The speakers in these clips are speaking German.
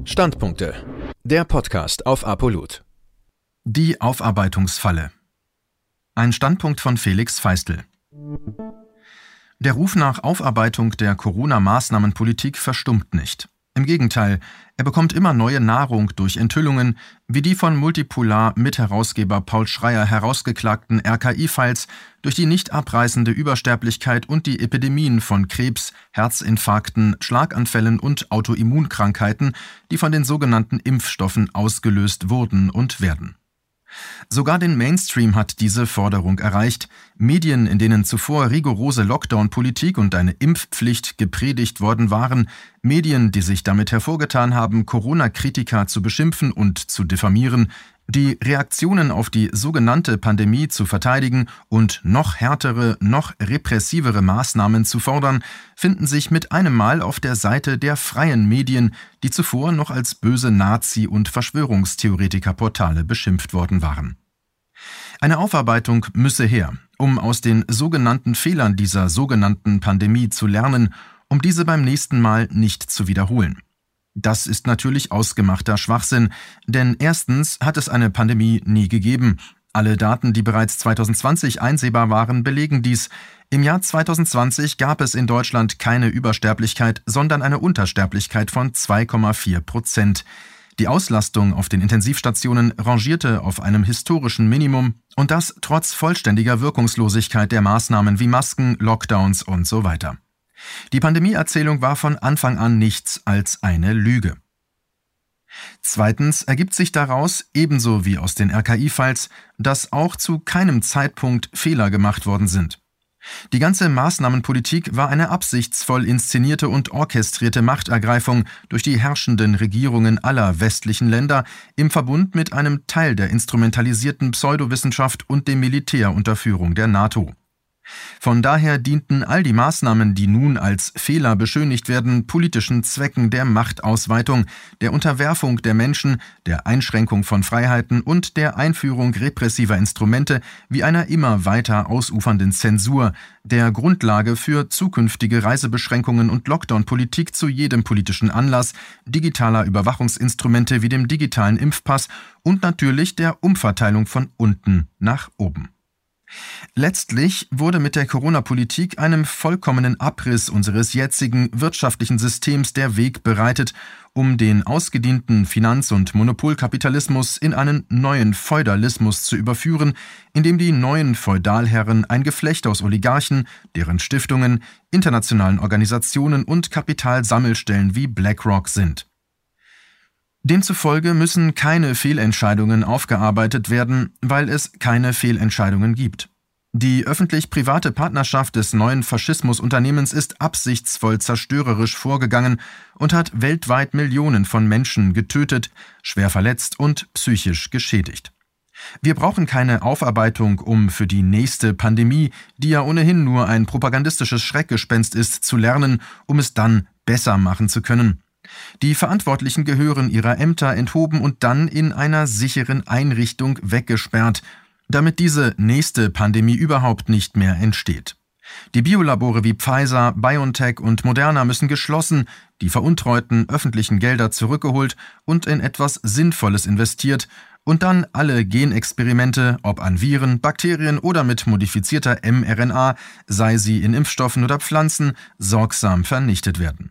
Standpunkte. Der Podcast auf Apollut. Die Aufarbeitungsfalle. Ein Standpunkt von Felix Feistl. Der Ruf nach Aufarbeitung der Corona-Maßnahmenpolitik verstummt nicht. Im Gegenteil, er bekommt immer neue Nahrung durch Enthüllungen, wie die von Multipolar-Mitherausgeber Paul Schreyer herausgeklagten RKI-Files, durch die nicht abreißende Übersterblichkeit und die Epidemien von Krebs, Herzinfarkten, Schlaganfällen und Autoimmunkrankheiten, die von den sogenannten Impfstoffen ausgelöst wurden und werden. Sogar den Mainstream hat diese Forderung erreicht. Medien, in denen zuvor rigorose Lockdown-Politik und eine Impfpflicht gepredigt worden waren, Medien, die sich damit hervorgetan haben, Corona-Kritiker zu beschimpfen und zu diffamieren, die Reaktionen auf die sogenannte Pandemie zu verteidigen und noch härtere, noch repressivere Maßnahmen zu fordern, finden sich mit einem Mal auf der Seite der freien Medien, die zuvor noch als böse Nazi- und Verschwörungstheoretiker-Portale beschimpft worden waren. Eine Aufarbeitung müsse her, um aus den sogenannten Fehlern dieser sogenannten Pandemie zu lernen, um diese beim nächsten Mal nicht zu wiederholen. Das ist natürlich ausgemachter Schwachsinn, denn erstens hat es eine Pandemie nie gegeben. Alle Daten, die bereits 2020 einsehbar waren, belegen dies. Im Jahr 2020 gab es in Deutschland keine Übersterblichkeit, sondern eine Untersterblichkeit von 2,4%. Die Auslastung auf den Intensivstationen rangierte auf einem historischen Minimum und das trotz vollständiger Wirkungslosigkeit der Maßnahmen wie Masken, Lockdowns und so weiter. Die Pandemieerzählung war von Anfang an nichts als eine Lüge. Zweitens ergibt sich daraus, ebenso wie aus den RKI-Files, dass auch zu keinem Zeitpunkt Fehler gemacht worden sind. Die ganze Maßnahmenpolitik war eine absichtsvoll inszenierte und orchestrierte Machtergreifung durch die herrschenden Regierungen aller westlichen Länder im Verbund mit einem Teil der instrumentalisierten Pseudowissenschaft und dem Militär unter Führung der NATO. Von daher dienten all die Maßnahmen, die nun als Fehler beschönigt werden, politischen Zwecken der Machtausweitung, der Unterwerfung der Menschen, der Einschränkung von Freiheiten und der Einführung repressiver Instrumente wie einer immer weiter ausufernden Zensur, der Grundlage für zukünftige Reisebeschränkungen und Lockdown-Politik zu jedem politischen Anlass, digitaler Überwachungsinstrumente wie dem digitalen Impfpass und natürlich der Umverteilung von unten nach oben. Letztlich wurde mit der Corona-Politik einem vollkommenen Abriss unseres jetzigen wirtschaftlichen Systems der Weg bereitet, um den ausgedienten Finanz- und Monopolkapitalismus in einen neuen Feudalismus zu überführen, in dem die neuen Feudalherren ein Geflecht aus Oligarchen, deren Stiftungen, internationalen Organisationen und Kapitalsammelstellen wie BlackRock sind. Demzufolge müssen keine Fehlentscheidungen aufgearbeitet werden, weil es keine Fehlentscheidungen gibt. Die öffentlich-private Partnerschaft des neuen Faschismusunternehmens ist absichtsvoll zerstörerisch vorgegangen und hat weltweit Millionen von Menschen getötet, schwer verletzt und psychisch geschädigt. Wir brauchen keine Aufarbeitung, um für die nächste Pandemie, die ja ohnehin nur ein propagandistisches Schreckgespenst ist, zu lernen, um es dann besser machen zu können. Die Verantwortlichen gehören ihrer Ämter enthoben und dann in einer sicheren Einrichtung weggesperrt, damit diese nächste Pandemie überhaupt nicht mehr entsteht. Die Biolabore wie Pfizer, BioNTech und Moderna müssen geschlossen, die veruntreuten öffentlichen Gelder zurückgeholt und in etwas Sinnvolles investiert und dann alle Genexperimente, ob an Viren, Bakterien oder mit modifizierter mRNA, sei sie in Impfstoffen oder Pflanzen, sorgsam vernichtet werden.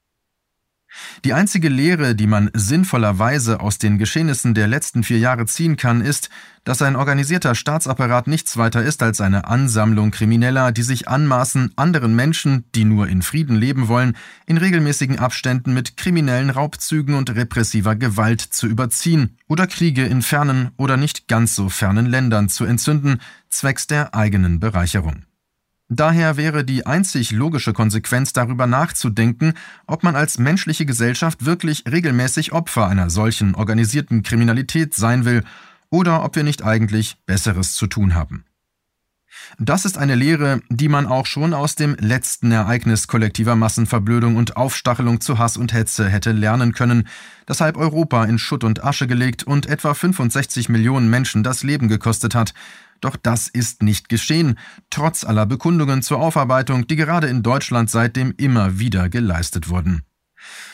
Die einzige Lehre, die man sinnvollerweise aus den Geschehnissen der letzten 4 Jahre ziehen kann, ist, dass ein organisierter Staatsapparat nichts weiter ist als eine Ansammlung Krimineller, die sich anmaßen, anderen Menschen, die nur in Frieden leben wollen, in regelmäßigen Abständen mit kriminellen Raubzügen und repressiver Gewalt zu überziehen oder Kriege in fernen oder nicht ganz so fernen Ländern zu entzünden, zwecks der eigenen Bereicherung. Daher wäre die einzig logische Konsequenz darüber nachzudenken, ob man als menschliche Gesellschaft wirklich regelmäßig Opfer einer solchen organisierten Kriminalität sein will oder ob wir nicht eigentlich Besseres zu tun haben. Das ist eine Lehre, die man auch schon aus dem letzten Ereignis kollektiver Massenverblödung und Aufstachelung zu Hass und Hetze hätte lernen können, das halb Europa in Schutt und Asche gelegt und etwa 65 Millionen Menschen das Leben gekostet hat. Doch das ist nicht geschehen, trotz aller Bekundungen zur Aufarbeitung, die gerade in Deutschland seitdem immer wieder geleistet wurden.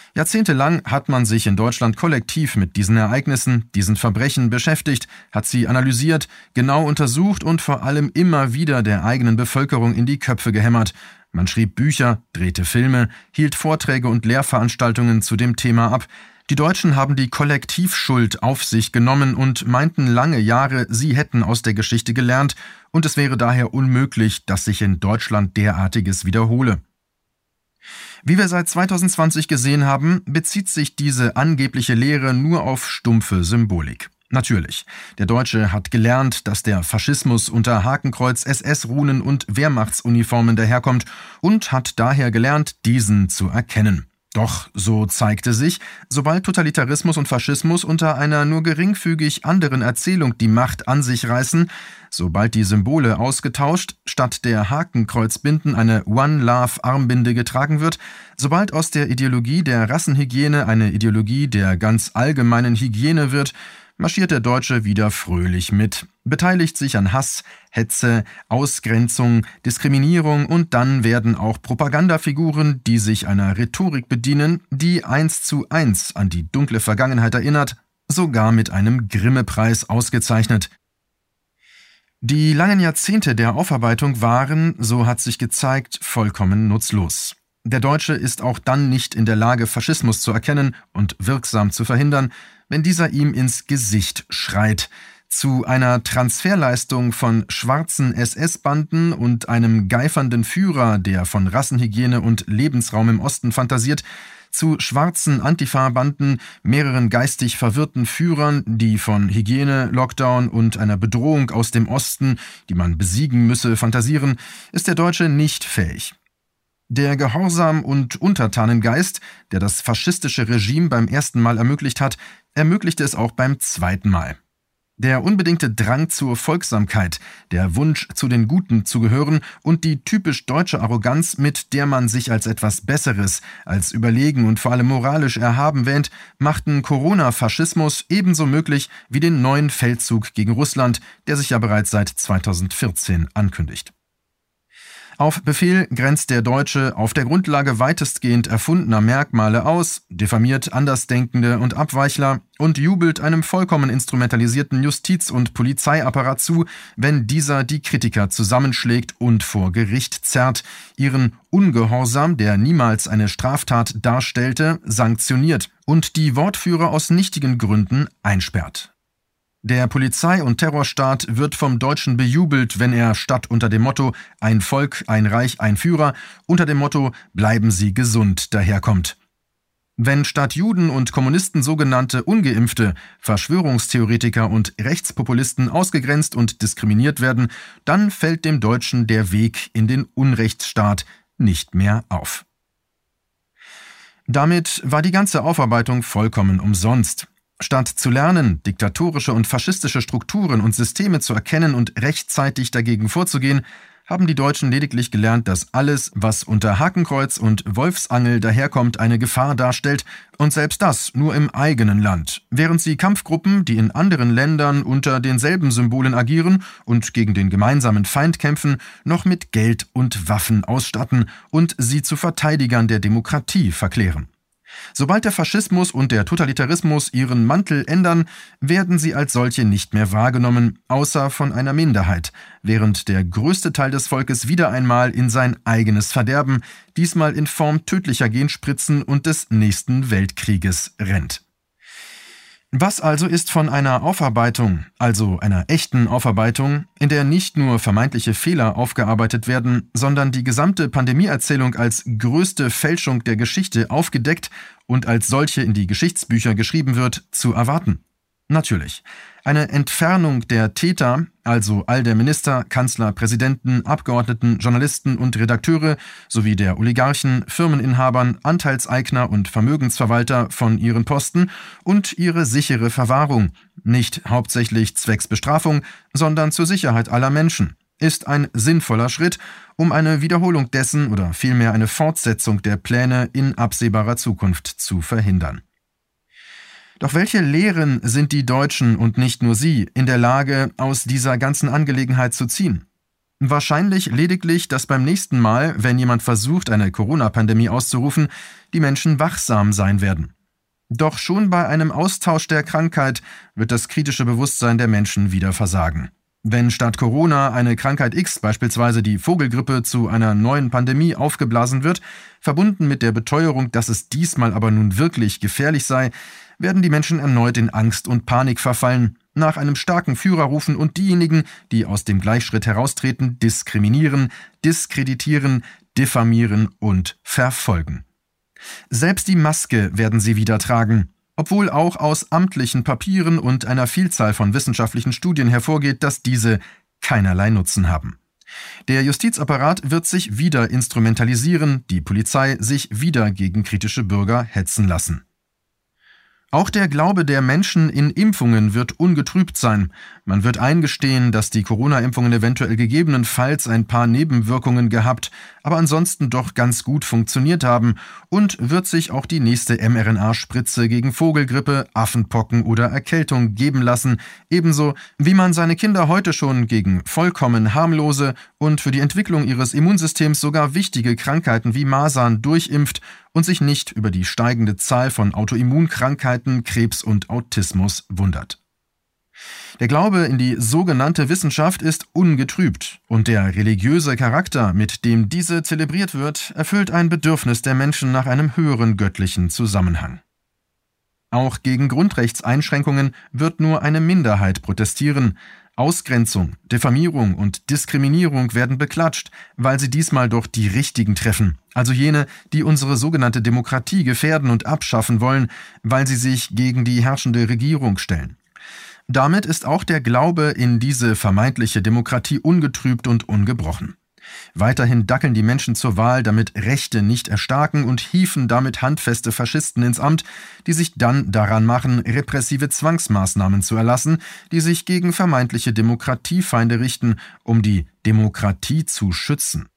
Jahrzehntelang hat man sich in Deutschland kollektiv mit diesen Ereignissen, diesen Verbrechen beschäftigt, hat sie analysiert, genau untersucht und vor allem immer wieder der eigenen Bevölkerung in die Köpfe gehämmert. Man schrieb Bücher, drehte Filme, hielt Vorträge und Lehrveranstaltungen zu dem Thema ab. Die Deutschen haben die Kollektivschuld auf sich genommen und meinten lange Jahre, sie hätten aus der Geschichte gelernt und es wäre daher unmöglich, dass sich in Deutschland derartiges wiederhole. Wie wir seit 2020 gesehen haben, bezieht sich diese angebliche Lehre nur auf stumpfe Symbolik. Natürlich, der Deutsche hat gelernt, dass der Faschismus unter Hakenkreuz, SS-Runen und Wehrmachtsuniformen daherkommt und hat daher gelernt, diesen zu erkennen. Doch, so zeigte sich, sobald Totalitarismus und Faschismus unter einer nur geringfügig anderen Erzählung die Macht an sich reißen, sobald die Symbole ausgetauscht, statt der Hakenkreuzbinden eine One-Love-Armbinde getragen wird, sobald aus der Ideologie der Rassenhygiene eine Ideologie der ganz allgemeinen Hygiene wird, marschiert der Deutsche wieder fröhlich mit, beteiligt sich an Hass, Hetze, Ausgrenzung, Diskriminierung und dann werden auch Propagandafiguren, die sich einer Rhetorik bedienen, die 1:1 an die dunkle Vergangenheit erinnert, sogar mit einem Grimme-Preis ausgezeichnet. Die langen Jahrzehnte der Aufarbeitung waren, so hat sich gezeigt, vollkommen nutzlos. Der Deutsche ist auch dann nicht in der Lage, Faschismus zu erkennen und wirksam zu verhindern, wenn dieser ihm ins Gesicht schreit. Zu einer Transferleistung von schwarzen SS-Banden und einem geifernden Führer, der von Rassenhygiene und Lebensraum im Osten fantasiert, zu schwarzen Antifa-Banden, mehreren geistig verwirrten Führern, die von Hygiene, Lockdown und einer Bedrohung aus dem Osten, die man besiegen müsse, fantasieren, ist der Deutsche nicht fähig. Der Gehorsam- und Untertanengeist, der das faschistische Regime beim ersten Mal ermöglicht hat, ermöglichte es auch beim zweiten Mal. Der unbedingte Drang zur Folgsamkeit, der Wunsch, zu den Guten zu gehören und die typisch deutsche Arroganz, mit der man sich als etwas Besseres, als überlegen und vor allem moralisch erhaben wähnt, machten Corona-Faschismus ebenso möglich wie den neuen Feldzug gegen Russland, der sich ja bereits seit 2014 ankündigt. Auf Befehl grenzt der Deutsche auf der Grundlage weitestgehend erfundener Merkmale aus, diffamiert Andersdenkende und Abweichler und jubelt einem vollkommen instrumentalisierten Justiz- und Polizeiapparat zu, wenn dieser die Kritiker zusammenschlägt und vor Gericht zerrt, ihren Ungehorsam, der niemals eine Straftat darstellte, sanktioniert und die Wortführer aus nichtigen Gründen einsperrt. Der Polizei- und Terrorstaat wird vom Deutschen bejubelt, wenn er statt unter dem Motto »Ein Volk, ein Reich, ein Führer« unter dem Motto »Bleiben Sie gesund« daherkommt. Wenn statt Juden und Kommunisten sogenannte Ungeimpfte, Verschwörungstheoretiker und Rechtspopulisten ausgegrenzt und diskriminiert werden, dann fällt dem Deutschen der Weg in den Unrechtsstaat nicht mehr auf. Damit war die ganze Aufarbeitung vollkommen umsonst. Statt zu lernen, diktatorische und faschistische Strukturen und Systeme zu erkennen und rechtzeitig dagegen vorzugehen, haben die Deutschen lediglich gelernt, dass alles, was unter Hakenkreuz und Wolfsangel daherkommt, eine Gefahr darstellt und selbst das nur im eigenen Land, während sie Kampfgruppen, die in anderen Ländern unter denselben Symbolen agieren und gegen den gemeinsamen Feind kämpfen, noch mit Geld und Waffen ausstatten und sie zu Verteidigern der Demokratie verklären. Sobald der Faschismus und der Totalitarismus ihren Mantel ändern, werden sie als solche nicht mehr wahrgenommen, außer von einer Minderheit, während der größte Teil des Volkes wieder einmal in sein eigenes Verderben, diesmal in Form tödlicher Genspritzen und des nächsten Weltkrieges, rennt. Was also ist von einer Aufarbeitung, also einer echten Aufarbeitung, in der nicht nur vermeintliche Fehler aufgearbeitet werden, sondern die gesamte Pandemieerzählung als größte Fälschung der Geschichte aufgedeckt und als solche in die Geschichtsbücher geschrieben wird, zu erwarten? Natürlich. Eine Entfernung der Täter, also all der Minister, Kanzler, Präsidenten, Abgeordneten, Journalisten und Redakteure sowie der Oligarchen, Firmeninhabern, Anteilseigner und Vermögensverwalter von ihren Posten und ihre sichere Verwahrung, nicht hauptsächlich zwecks Bestrafung, sondern zur Sicherheit aller Menschen, ist ein sinnvoller Schritt, um eine Wiederholung dessen oder vielmehr eine Fortsetzung der Pläne in absehbarer Zukunft zu verhindern. Doch welche Lehren sind die Deutschen und nicht nur sie in der Lage, aus dieser ganzen Angelegenheit zu ziehen? Wahrscheinlich lediglich, dass beim nächsten Mal, wenn jemand versucht, eine Corona-Pandemie auszurufen, die Menschen wachsam sein werden. Doch schon bei einem Austausch der Krankheit wird das kritische Bewusstsein der Menschen wieder versagen. Wenn statt Corona eine Krankheit X, beispielsweise die Vogelgrippe, zu einer neuen Pandemie aufgeblasen wird, verbunden mit der Beteuerung, dass es diesmal aber nun wirklich gefährlich sei, werden die Menschen erneut in Angst und Panik verfallen, nach einem starken Führer rufen und diejenigen, die aus dem Gleichschritt heraustreten, diskriminieren, diskreditieren, diffamieren und verfolgen. Selbst die Maske werden sie wieder tragen, obwohl auch aus amtlichen Papieren und einer Vielzahl von wissenschaftlichen Studien hervorgeht, dass diese keinerlei Nutzen haben. Der Justizapparat wird sich wieder instrumentalisieren, die Polizei sich wieder gegen kritische Bürger hetzen lassen. Auch der Glaube der Menschen in Impfungen wird ungetrübt sein. Man wird eingestehen, dass die Corona-Impfungen eventuell gegebenenfalls ein paar Nebenwirkungen gehabt, aber ansonsten doch ganz gut funktioniert haben und wird sich auch die nächste mRNA-Spritze gegen Vogelgrippe, Affenpocken oder Erkältung geben lassen, ebenso wie man seine Kinder heute schon gegen vollkommen harmlose und für die Entwicklung ihres Immunsystems sogar wichtige Krankheiten wie Masern durchimpft und sich nicht über die steigende Zahl von Autoimmunkrankheiten, Krebs und Autismus wundert. Der Glaube in die sogenannte Wissenschaft ist ungetrübt und der religiöse Charakter, mit dem diese zelebriert wird, erfüllt ein Bedürfnis der Menschen nach einem höheren göttlichen Zusammenhang. Auch gegen Grundrechtseinschränkungen wird nur eine Minderheit protestieren. Ausgrenzung, Diffamierung und Diskriminierung werden beklatscht, weil sie diesmal doch die Richtigen treffen, also jene, die unsere sogenannte Demokratie gefährden und abschaffen wollen, weil sie sich gegen die herrschende Regierung stellen. Damit ist auch der Glaube in diese vermeintliche Demokratie ungetrübt und ungebrochen. Weiterhin dackeln die Menschen zur Wahl, damit Rechte nicht erstarken und hieven damit handfeste Faschisten ins Amt, die sich dann daran machen, repressive Zwangsmaßnahmen zu erlassen, die sich gegen vermeintliche Demokratiefeinde richten, um die Demokratie zu schützen.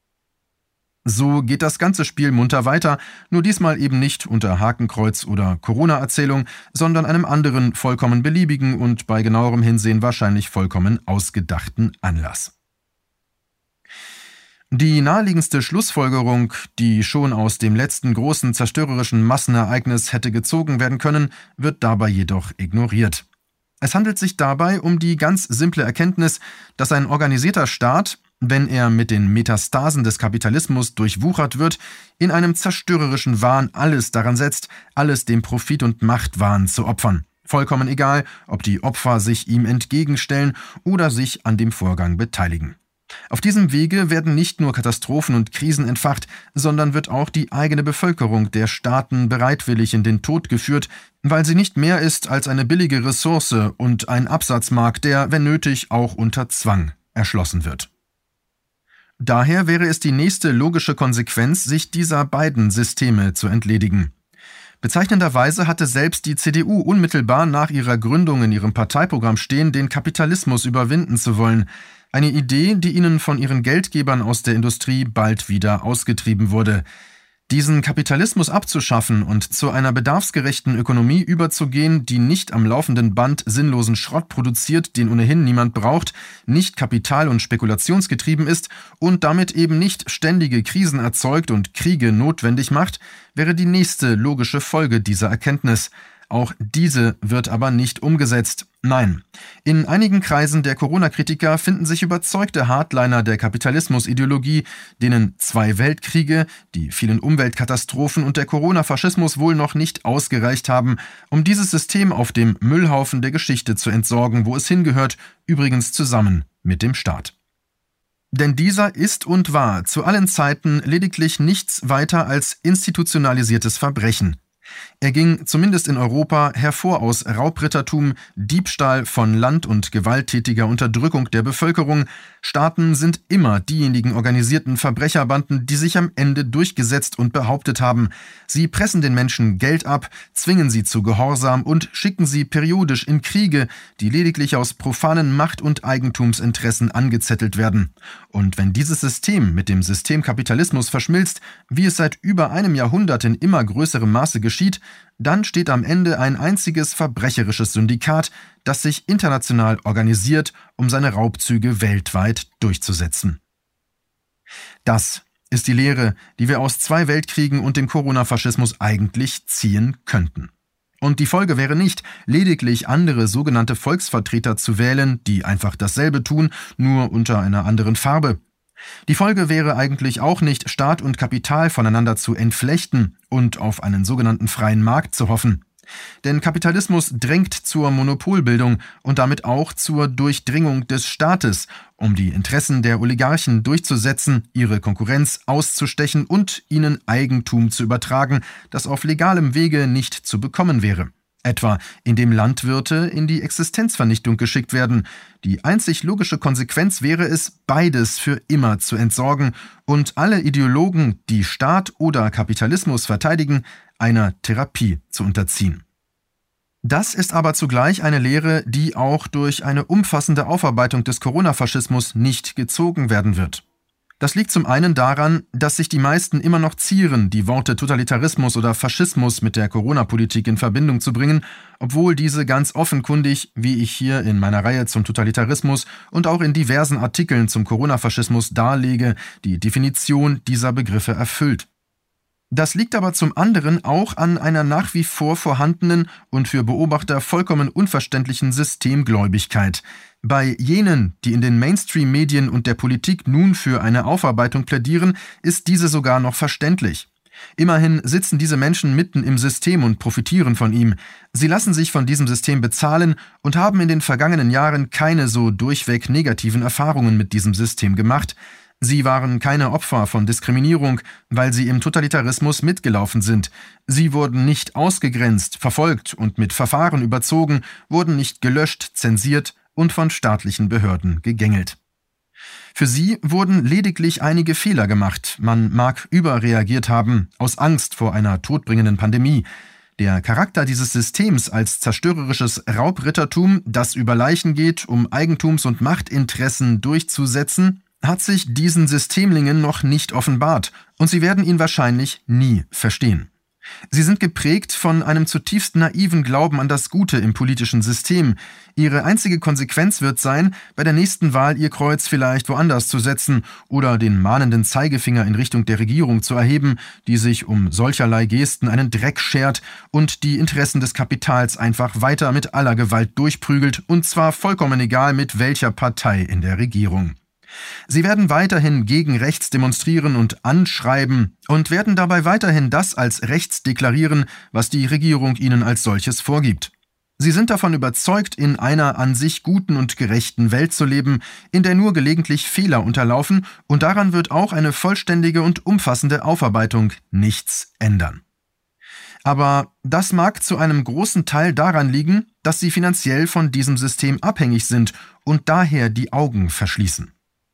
So geht das ganze Spiel munter weiter, nur diesmal eben nicht unter Hakenkreuz oder Corona-Erzählung, sondern einem anderen, vollkommen beliebigen und bei genauerem Hinsehen wahrscheinlich vollkommen ausgedachten Anlass. Die naheliegendste Schlussfolgerung, die schon aus dem letzten großen zerstörerischen Massenereignis hätte gezogen werden können, wird dabei jedoch ignoriert. Es handelt sich dabei um die ganz simple Erkenntnis, dass ein organisierter Staat, wenn er mit den Metastasen des Kapitalismus durchwuchert wird, in einem zerstörerischen Wahn alles daran setzt, alles dem Profit- und Machtwahn zu opfern. Vollkommen egal, ob die Opfer sich ihm entgegenstellen oder sich an dem Vorgang beteiligen. Auf diesem Wege werden nicht nur Katastrophen und Krisen entfacht, sondern wird auch die eigene Bevölkerung der Staaten bereitwillig in den Tod geführt, weil sie nicht mehr ist als eine billige Ressource und ein Absatzmarkt, der, wenn nötig, auch unter Zwang erschlossen wird. Daher wäre es die nächste logische Konsequenz, sich dieser beiden Systeme zu entledigen. Bezeichnenderweise hatte selbst die CDU unmittelbar nach ihrer Gründung in ihrem Parteiprogramm stehen, den Kapitalismus überwinden zu wollen. Eine Idee, die ihnen von ihren Geldgebern aus der Industrie bald wieder ausgetrieben wurde. Diesen Kapitalismus abzuschaffen und zu einer bedarfsgerechten Ökonomie überzugehen, die nicht am laufenden Band sinnlosen Schrott produziert, den ohnehin niemand braucht, nicht kapital- und spekulationsgetrieben ist und damit eben nicht ständige Krisen erzeugt und Kriege notwendig macht, wäre die nächste logische Folge dieser Erkenntnis. Auch diese wird aber nicht umgesetzt. Nein, in einigen Kreisen der Corona-Kritiker finden sich überzeugte Hardliner der Kapitalismusideologie, denen 2 Weltkriege, die vielen Umweltkatastrophen und der Corona-Faschismus wohl noch nicht ausgereicht haben, um dieses System auf dem Müllhaufen der Geschichte zu entsorgen, wo es hingehört, übrigens zusammen mit dem Staat. Denn dieser ist und war zu allen Zeiten lediglich nichts weiter als institutionalisiertes Verbrechen. Er ging zumindest in Europa hervor aus Raubrittertum, Diebstahl von Land und gewalttätiger Unterdrückung der Bevölkerung. Staaten sind immer diejenigen organisierten Verbrecherbanden, die sich am Ende durchgesetzt und behauptet haben. Sie pressen den Menschen Geld ab, zwingen sie zu Gehorsam und schicken sie periodisch in Kriege, die lediglich aus profanen Macht- und Eigentumsinteressen angezettelt werden. Und wenn dieses System mit dem System Kapitalismus verschmilzt, wie es seit über einem Jahrhundert in immer größerem Maße geschieht, dann steht am Ende ein einziges verbrecherisches Syndikat, das sich international organisiert, um seine Raubzüge weltweit durchzusetzen. Das ist die Lehre, die wir aus 2 Weltkriegen und dem Corona-Faschismus eigentlich ziehen könnten. Und die Folge wäre nicht, lediglich andere sogenannte Volksvertreter zu wählen, die einfach dasselbe tun, nur unter einer anderen Farbe. Die Folge wäre eigentlich auch nicht, Staat und Kapital voneinander zu entflechten und auf einen sogenannten freien Markt zu hoffen. Denn Kapitalismus drängt zur Monopolbildung und damit auch zur Durchdringung des Staates, um die Interessen der Oligarchen durchzusetzen, ihre Konkurrenz auszustechen und ihnen Eigentum zu übertragen, das auf legalem Wege nicht zu bekommen wäre. Etwa indem Landwirte in die Existenzvernichtung geschickt werden. Die einzig logische Konsequenz wäre es, beides für immer zu entsorgen und alle Ideologen, die Staat oder Kapitalismus verteidigen, einer Therapie zu unterziehen. Das ist aber zugleich eine Lehre, die auch durch eine umfassende Aufarbeitung des Corona-Faschismus nicht gezogen werden wird. Das liegt zum einen daran, dass sich die meisten immer noch zieren, die Worte Totalitarismus oder Faschismus mit der Corona-Politik in Verbindung zu bringen, obwohl diese ganz offenkundig, wie ich hier in meiner Reihe zum Totalitarismus und auch in diversen Artikeln zum Corona-Faschismus darlege, die Definition dieser Begriffe erfüllt. Das liegt aber zum anderen auch an einer nach wie vor vorhandenen und für Beobachter vollkommen unverständlichen Systemgläubigkeit. Bei jenen, die in den Mainstream-Medien und der Politik nun für eine Aufarbeitung plädieren, ist diese sogar noch verständlich. Immerhin sitzen diese Menschen mitten im System und profitieren von ihm. Sie lassen sich von diesem System bezahlen und haben in den vergangenen Jahren keine so durchweg negativen Erfahrungen mit diesem System gemacht. Sie waren keine Opfer von Diskriminierung, weil sie im Totalitarismus mitgelaufen sind. Sie wurden nicht ausgegrenzt, verfolgt und mit Verfahren überzogen, wurden nicht gelöscht, zensiert und von staatlichen Behörden gegängelt. Für sie wurden lediglich einige Fehler gemacht. Man mag überreagiert haben, aus Angst vor einer todbringenden Pandemie. Der Charakter dieses Systems als zerstörerisches Raubrittertum, das über Leichen geht, um Eigentums- und Machtinteressen durchzusetzen, hat sich diesen Systemlingen noch nicht offenbart und sie werden ihn wahrscheinlich nie verstehen. Sie sind geprägt von einem zutiefst naiven Glauben an das Gute im politischen System. Ihre einzige Konsequenz wird sein, bei der nächsten Wahl ihr Kreuz vielleicht woanders zu setzen oder den mahnenden Zeigefinger in Richtung der Regierung zu erheben, die sich um solcherlei Gesten einen Dreck schert und die Interessen des Kapitals einfach weiter mit aller Gewalt durchprügelt, und zwar vollkommen egal mit welcher Partei in der Regierung. Sie werden weiterhin gegen rechts demonstrieren und anschreiben und werden dabei weiterhin das als rechts deklarieren, was die Regierung ihnen als solches vorgibt. Sie sind davon überzeugt, in einer an sich guten und gerechten Welt zu leben, in der nur gelegentlich Fehler unterlaufen, und daran wird auch eine vollständige und umfassende Aufarbeitung nichts ändern. Aber das mag zu einem großen Teil daran liegen, dass sie finanziell von diesem System abhängig sind und daher die Augen verschließen.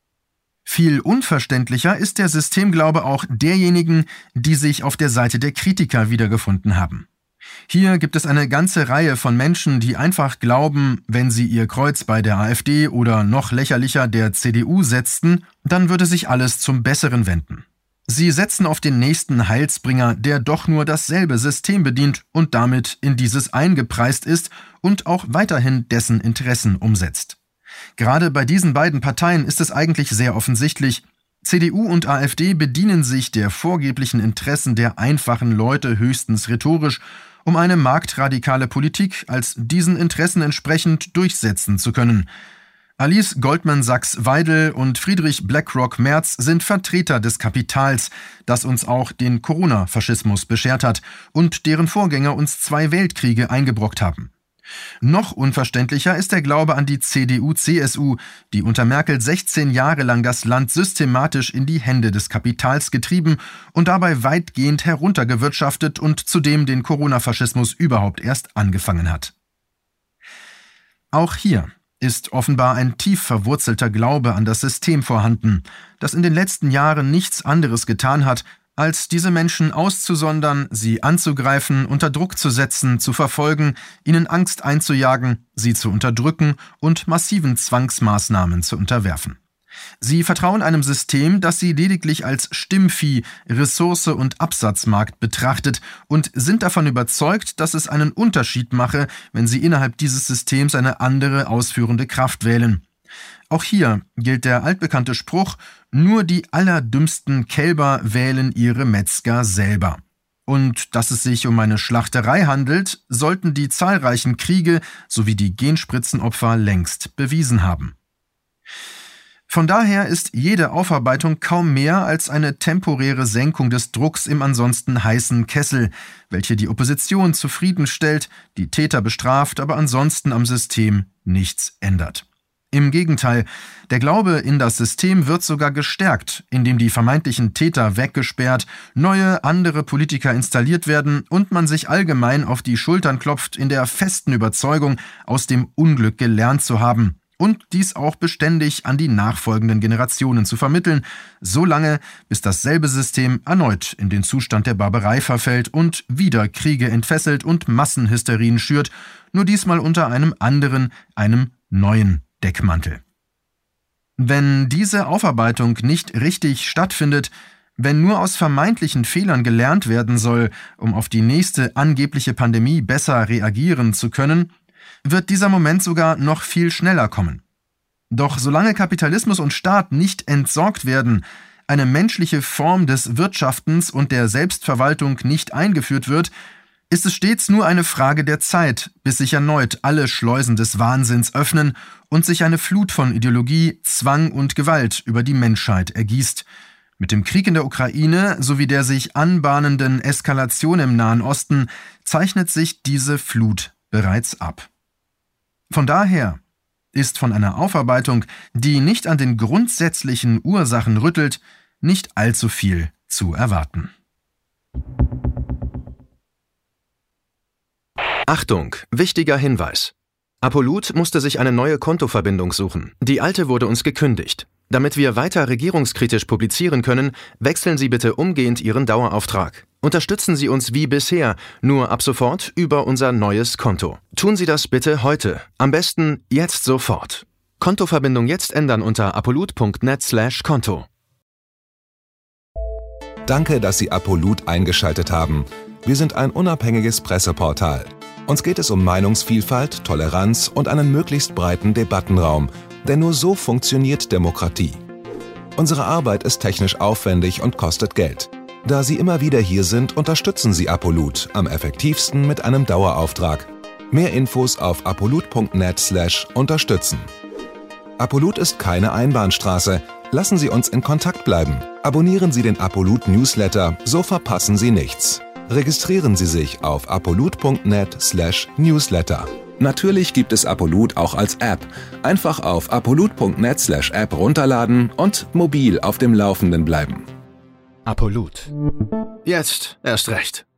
Viel unverständlicher ist der Systemglaube auch derjenigen, die sich auf der Seite der Kritiker wiedergefunden haben. Hier gibt es eine ganze Reihe von Menschen, die einfach glauben, wenn sie ihr Kreuz bei der AfD oder noch lächerlicher der CDU setzten, dann würde sich alles zum Besseren wenden. Sie setzen auf den nächsten Heilsbringer, der doch nur dasselbe System bedient und damit in dieses eingepreist ist und auch weiterhin dessen Interessen umsetzt. Gerade bei diesen beiden Parteien ist es eigentlich sehr offensichtlich: CDU und AfD bedienen sich der vorgeblichen Interessen der einfachen Leute höchstens rhetorisch, um eine marktradikale Politik als diesen Interessen entsprechend durchsetzen zu können. Alice Goldman Sachs-Weidel und Friedrich BlackRock Merz sind Vertreter des Kapitals, das uns auch den Corona-Faschismus beschert hat und deren Vorgänger uns 2 Weltkriege eingebrockt haben. Noch unverständlicher ist der Glaube an die CDU-CSU, die unter Merkel 16 Jahre lang das Land systematisch in die Hände des Kapitals getrieben und dabei weitgehend heruntergewirtschaftet und zudem den Corona-Faschismus überhaupt erst angefangen hat. Auch hier ist offenbar ein tief verwurzelter Glaube an das System vorhanden, das in den letzten Jahren nichts anderes getan hat, als diese Menschen auszusondern, sie anzugreifen, unter Druck zu setzen, zu verfolgen, ihnen Angst einzujagen, sie zu unterdrücken und massiven Zwangsmaßnahmen zu unterwerfen. Sie vertrauen einem System, das sie lediglich als Stimmvieh, Ressource und Absatzmarkt betrachtet, und sind davon überzeugt, dass es einen Unterschied mache, wenn sie innerhalb dieses Systems eine andere ausführende Kraft wählen. Auch hier gilt der altbekannte Spruch, nur die allerdümmsten Kälber wählen ihre Metzger selber. Und dass es sich um eine Schlachterei handelt, sollten die zahlreichen Kriege sowie die Genspritzenopfer längst bewiesen haben. Von daher ist jede Aufarbeitung kaum mehr als eine temporäre Senkung des Drucks im ansonsten heißen Kessel, welche die Opposition zufriedenstellt, die Täter bestraft, aber ansonsten am System nichts ändert. Im Gegenteil, der Glaube in das System wird sogar gestärkt, indem die vermeintlichen Täter weggesperrt, neue, andere Politiker installiert werden und man sich allgemein auf die Schultern klopft in der festen Überzeugung, aus dem Unglück gelernt zu haben und dies auch beständig an die nachfolgenden Generationen zu vermitteln, solange bis dasselbe System erneut in den Zustand der Barbarei verfällt und wieder Kriege entfesselt und Massenhysterien schürt, nur diesmal unter einem anderen, einem neuen Deckmantel. Wenn diese Aufarbeitung nicht richtig stattfindet, wenn nur aus vermeintlichen Fehlern gelernt werden soll, um auf die nächste angebliche Pandemie besser reagieren zu können, wird dieser Moment sogar noch viel schneller kommen. Doch solange Kapitalismus und Staat nicht entsorgt werden, eine menschliche Form des Wirtschaftens und der Selbstverwaltung nicht eingeführt wird, ist es stets nur eine Frage der Zeit, bis sich erneut alle Schleusen des Wahnsinns öffnen und sich eine Flut von Ideologie, Zwang und Gewalt über die Menschheit ergießt. Mit dem Krieg in der Ukraine sowie der sich anbahnenden Eskalation im Nahen Osten zeichnet sich diese Flut bereits ab. Von daher ist von einer Aufarbeitung, die nicht an den grundsätzlichen Ursachen rüttelt, nicht allzu viel zu erwarten. Achtung, wichtiger Hinweis. Apollut musste sich eine neue Kontoverbindung suchen. Die alte wurde uns gekündigt. Damit wir weiter regierungskritisch publizieren können, wechseln Sie bitte umgehend Ihren Dauerauftrag. Unterstützen Sie uns wie bisher, nur ab sofort über unser neues Konto. Tun Sie das bitte heute. Am besten jetzt sofort. Kontoverbindung jetzt ändern unter apollut.net/Konto. Danke, dass Sie Apollut eingeschaltet haben. Wir sind ein unabhängiges Presseportal. Uns geht es um Meinungsvielfalt, Toleranz und einen möglichst breiten Debattenraum, denn nur so funktioniert Demokratie. Unsere Arbeit ist technisch aufwendig und kostet Geld. Da Sie immer wieder hier sind, unterstützen Sie Apollut am effektivsten mit einem Dauerauftrag. Mehr Infos auf apollut.net/unterstützen. Apollut ist keine Einbahnstraße. Lassen Sie uns in Kontakt bleiben. Abonnieren Sie den Apollut Newsletter, so verpassen Sie nichts. Registrieren Sie sich auf apollut.net/Newsletter. Natürlich gibt es Apollut auch als App. Einfach auf apollut.net/App runterladen und mobil auf dem Laufenden bleiben. Apollut. Jetzt erst recht.